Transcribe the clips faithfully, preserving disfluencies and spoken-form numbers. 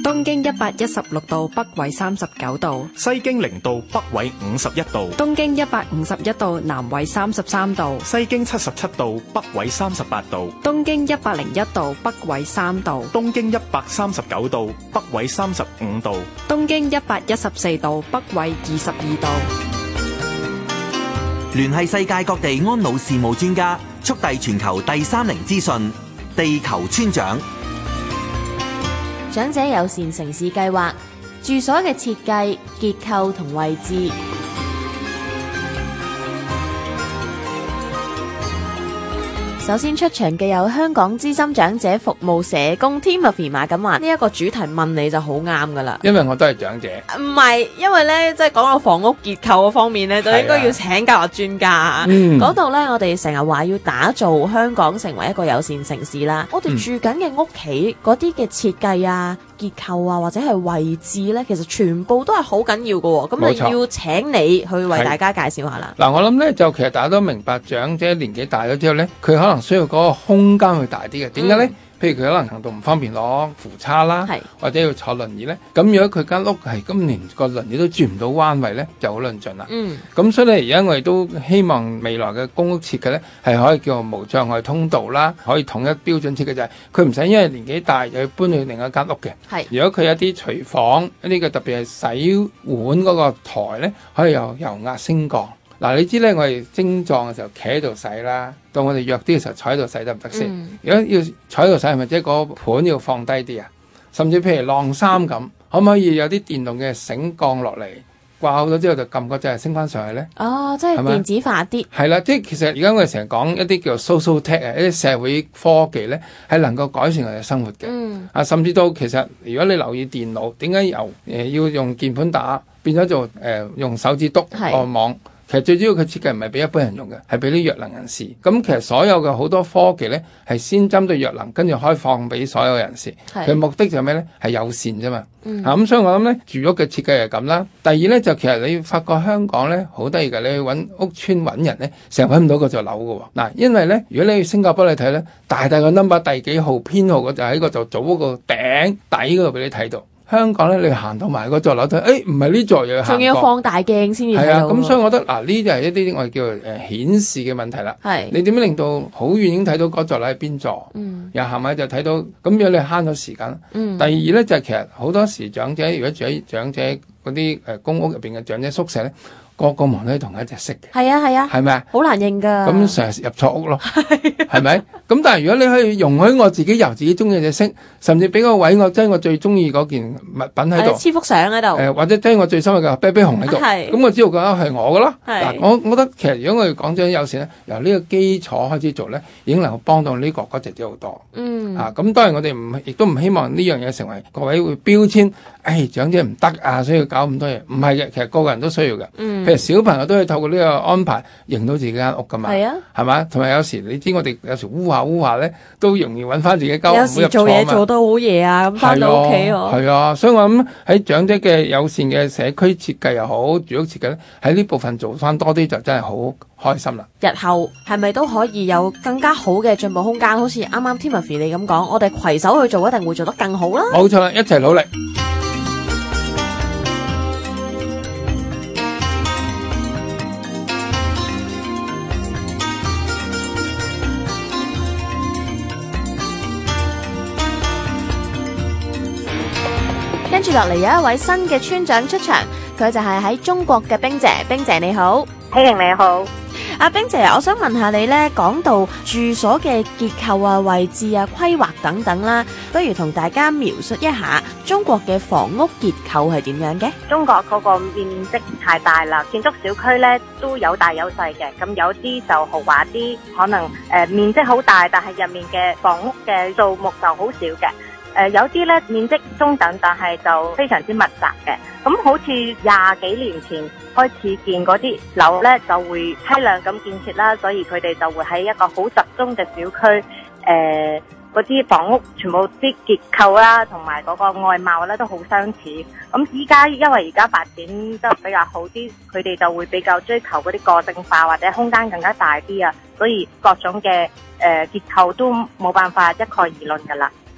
東經一百一十六度，北緯三十九度； 西經零度，北緯五十一度； 東經一百五十一度，南緯三十三度； 西經七十七度，北緯三十八度； 東經一百零一度，北緯三度； 東經一百三十九度，北緯三十五度； 東經一百一十四度，北緯二十二度。 聯繫世界各地安老事務專家，速遞全球第三齡資訊，地球村長。 長者友善城市計劃，住所嘅設計、結構同位置。首先出場嘅有香港資深長者服務社工 Timothy 馬錦華，呢一個主題問你就好啱噶啦， 因為我都係長者。 唔係，因為咧即係講到房屋結構嗰方面咧，就應該要請教下專家。嗰度咧，我哋成日話要打造香港成為一個友善城市啦。我哋住緊嘅屋企嗰啲嘅設計啊、結構啊，或者係位置咧，其實全部都係好緊要㗎喎。咁啊，要請你去為大家介紹下啦。 嗱，我諗咧就其實大家都明白，長者年紀大咗之後咧，佢可能需要嗰個空間會大啲嘅。點解咧？嗯譬如佢可能行動唔方便攞扶叉啦，或者要坐輪椅咧，咁如果佢間屋係今年個輪椅都轉唔到彎位咧，就好論盡啦。咁、嗯、所以咧，而家我哋都希望未來嘅公屋設計咧，係可以叫做無障礙通道啦，可以統一標準設計，就係佢唔使因為年紀大又要搬去另一間屋嘅。如果佢有啲廚房一啲嘅特別係洗碗嗰個台咧，可以由油壓升降。嗱，你知咧，我哋精壯嘅時候企喺度洗啦，到我哋弱啲嘅時候坐喺度洗得唔得先？如果要坐喺度洗，係咪即係個盤要放低啲啊？甚至譬如晾衫咁，可唔可以有啲電動嘅繩降落嚟，掛好咗之後就撳個掣升翻上去咧？哦，即係電子化啲。係啦，即係其實而家我哋成日講一啲叫做 social tech 啊，一啲社會科技咧，係能夠改善我哋生活嘅。嗯。啊，甚至到其實如果你留意電腦，點解由誒、呃、要用鍵盤打變咗做誒、呃、用手指篤按網？其實最主要佢設計唔係俾一般人用嘅，係俾啲弱能人士。咁其實所有嘅好多科技咧，係先針對弱能，跟住開放俾所有人士。佢目的就係咩咧？係友善啫嘛。嗯。咁、啊、所以我諗咧，住屋嘅設計係咁啦。第二咧就其實你發覺香港咧好得意嘅，你去揾屋村揾人咧，成日揾唔到嗰座樓嘅喎。嗱，因為咧，如果你去新加坡你睇咧，大大個 number 第幾號編號嗰就喺個就組嗰個頂底嗰度俾你睇到。香港咧，你行到埋嗰座樓睇，誒唔係呢座嘢，仲要放大鏡先至睇到。係啊，咁所以我覺得嗱，呢啲係一啲我哋叫做誒顯示嘅問題啦。係你點樣令到好遠已經睇到嗰座樓係邊座？嗯，又行埋就睇到，咁樣你慳咗時間。嗯，第二咧就係、是、其實好多時長者如果住喺長者嗰啲誒公屋入邊嘅長者宿舍咧。個個門都係同一隻色嘅，係啊係啊，係咪啊？好難認㗎。咁成日入錯屋咯，係咪？咁但係如果你可以容許我自己由自己中意隻色，甚至俾個位我將我最中意嗰件物品喺度，黐幅相喺度，誒或者將我最心愛嘅啤啤熊喺度，咁我知道嗰個係我㗎咯。嗱，我我覺得其實如果我哋講咗友善咧，由呢個基礎開始做咧，已經能夠幫到呢個嗰隻啲好多。嗯，啊咁當然我哋唔亦都唔希望呢樣嘢成為各位會標籤，誒長者唔得啊，所以要搞咁多嘢。唔係嘅，其實個個人都需要嘅。嗯。譬如小朋友都可以透過呢個安排，贏到自己間屋噶嘛，係啊，係嘛？同埋有時你知我哋有時烏下烏下咧，都容易揾翻自己間屋，有時做嘢做到好夜啊，咁翻到屋企喎。係啊，所以我諗喺長者嘅友善嘅社區設計又好，住屋設計咧，喺呢部分做翻多啲就真係好開心啦。日後係咪都可以有更加好嘅進步空間？好似啱啱 Timothy 你咁講，我哋攜手去做，一定會做得更好啦。冇錯啦，一齊努力。跟住落嚟有一位新嘅村長出場，佢就係喺中國嘅冰姐。冰姐你好，希瑩你好。阿冰姐，我想問下你呢，講到住所嘅結構啊、位置啊、規劃等等啦，不如同大家描述一下中國嘅房屋結構係點樣嘅？中國嗰個面積太大啦，建築小區呢都有大有細嘅，咁有啲就豪華啲，可能誒、呃、面積好大，但係入面嘅房屋嘅數目就好少嘅。誒、呃，有啲咧面積中等，但係就非常之密集嘅。咁好似廿幾年前開始建嗰啲樓咧，就會批量咁建設啦，所以佢哋就會喺一個好集中嘅小區，誒嗰啲房屋全部啲結構啦，同埋嗰個外貌咧都好相似。咁依家因為而家發展得比較好啲，佢哋就會比較追求嗰啲個性化或者空間更加大啲啊，所以各種嘅誒、呃、結構都冇辦法一概而論噶啦。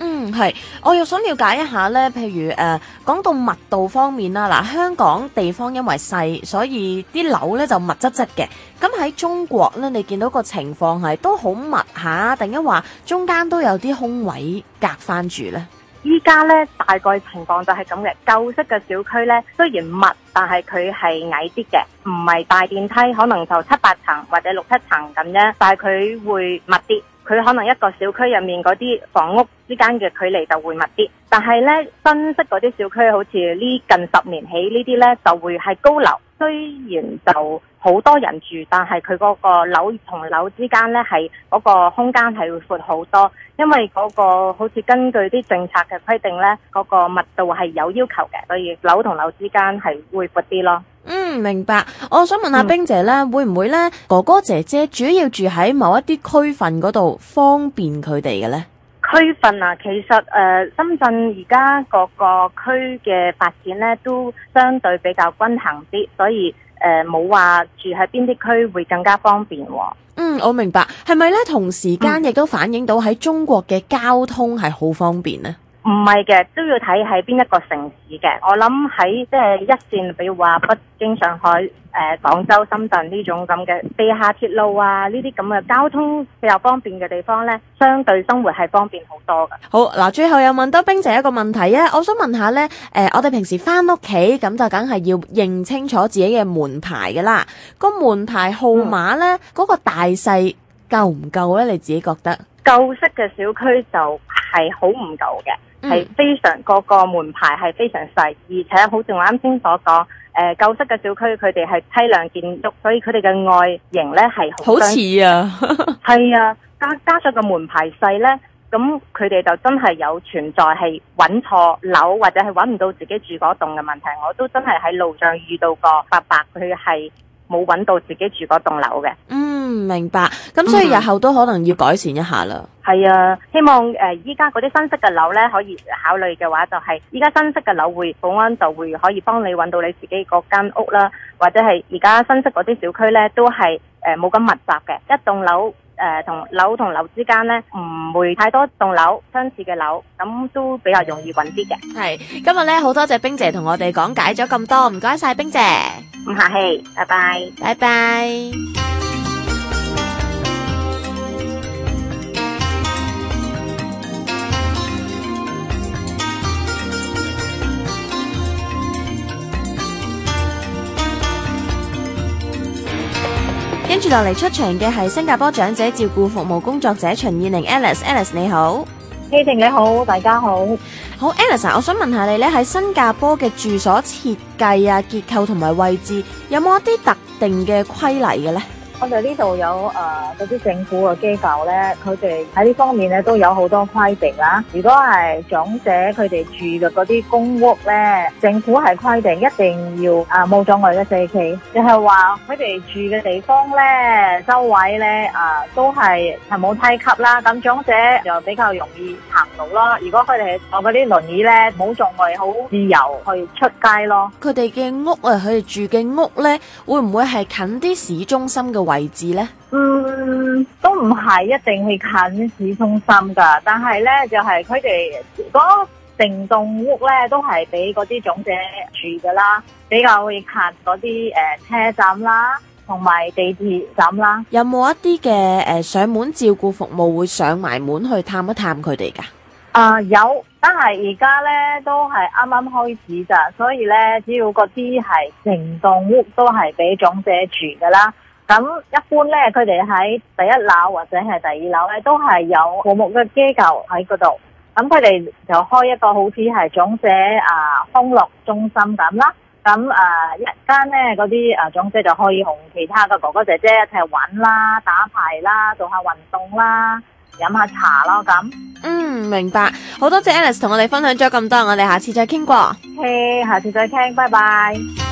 嗯，係，我又想了解一下咧，譬如誒，講、呃、到密度方面啦，嗱，香港地方因為細，所以啲樓咧就密質質嘅。咁喺中國咧，你見到個情況係都好密下，定係話中間都有啲空位隔翻住咧？ 依家咧大概情況就係咁嘅，舊式嘅小區咧雖然密，但係佢係矮啲嘅，唔係大電梯，可能就七八層或者六七層咁樣，但係佢會密啲。佢可能一個小區入面嗰啲房屋之間嘅距離就會密啲，但係呢，新式嗰啲小區好似呢近十年起呢啲呢就會係高樓，雖然就好多人住，但係佢嗰個樓同樓之間呢係嗰個空間係會闊好多，因為嗰個好似根據啲政策嘅規定呢，嗰個密度係有要求嘅，所以樓同樓之間係會闊啲咯。 嗯，明白。我想問下冰姐咧，嗯、會唔會咧哥哥姐姐主要住喺某一啲區份嗰度，方便佢哋嘅咧？ 區份啊，其實誒、呃、深圳而家各個區嘅發展咧都相對比較均衡啲，所以誒冇話住喺邊啲區會更加方便喎。 嗯，我明白。係咪咧同時間亦都反映到喺中國嘅交通係好方便呢？ 唔係嘅，都要睇喺邊一個城市嘅。我諗喺即係一線，比如話北京、上海、誒、呃、廣州、深圳呢種咁嘅地下鐵路啊，呢啲咁嘅交通比較方便嘅地方呢，相對生活係方便好多㗎。 好嗱，最後又問多冰姐一個問題啊，我想問下呢，誒、呃，我哋平時翻屋企咁就梗係要認清楚自己嘅門牌㗎啦。個門牌號碼呢，嗰、嗯、個大細夠唔夠呢？你自己覺得？ 舊式嘅小區就係好唔夠嘅。係非常個個門牌係非常細，而且好似我啱先所講，誒、呃、舊式嘅小區佢哋係批量建築，所以佢哋嘅外形咧係好似啊， 係啊，加加上個門牌細咧，咁佢哋就真係有存在係揾錯樓或者係揾唔到自己住嗰棟嘅問題。我都真係喺路上遇到過伯伯，佢係冇揾到自己住嗰棟樓嘅。 嗯，明白。咁所以日後都可能要改善一下啦。 係、嗯、啊，希望誒依家嗰啲新式嘅樓咧可以考慮嘅話，就係依家新式嘅樓會保安就會可以幫你揾到你自己嗰間屋啦，或者係而家新式嗰啲小區咧都係誒冇咁密集嘅，一棟樓誒同樓同樓之間咧唔會太多棟樓相似嘅樓，咁都比較容易揾啲嘅。 係，今日咧好多謝冰姐同我哋講解咗咁多，唔該晒冰姐。 唔客氣，拜拜， 拜拜。跟住落嚟出場嘅係新加坡長者照顧服務工作者秦燕玲 Alice，Alice 你好。 希婷你好，大家好。 好 Alice， 我想問下你咧喺新加坡嘅住所設計啊、結構同埋位置，有冇一啲特定嘅規例嘅咧？ 我哋呢度有誒嗰啲政府嘅機構咧，佢哋喺呢方面咧都有好多規定啦。如果係長者佢哋住嘅嗰啲公屋咧，政府係規定一定要啊冇障礙嘅社區，就係話佢哋住嘅地方咧，周圍咧啊都係係冇梯級啦，咁長者就比較容易行路咯。如果佢哋係坐嗰啲輪椅咧，冇障礙，好自由去出街咯。 佢哋嘅屋啊，佢哋住嘅屋咧，會唔會係近啲市中心嘅位置咧？ 嗯，都唔係一定係近市中心噶，但係咧就係佢哋嗰成棟屋咧都係俾嗰啲長者住噶啦，比較會近嗰啲誒車站啦，同埋地鐵站啦。 有冇一啲嘅誒上門照顧服務會上埋門去探一探佢哋噶？ 啊、呃、有，但係而家咧都係啱啱開始咋，所以咧只要嗰啲係成棟屋都係俾長者住噶啦。咁一般咧，佢哋喺第一樓或者係第二樓咧，都係有服務嘅機構喺嗰度。咁佢哋就開一個好似係長者啊康樂中心咁啦。咁啊一間咧嗰啲啊長者就可以同其他嘅哥哥姐姐一齊玩啦、打牌啦、做下運動啦、飲下茶咯咁。 嗯，明白。好多謝 Alice 同我哋分享咗咁多，我哋下次再傾過。 OK，下次再傾，拜拜。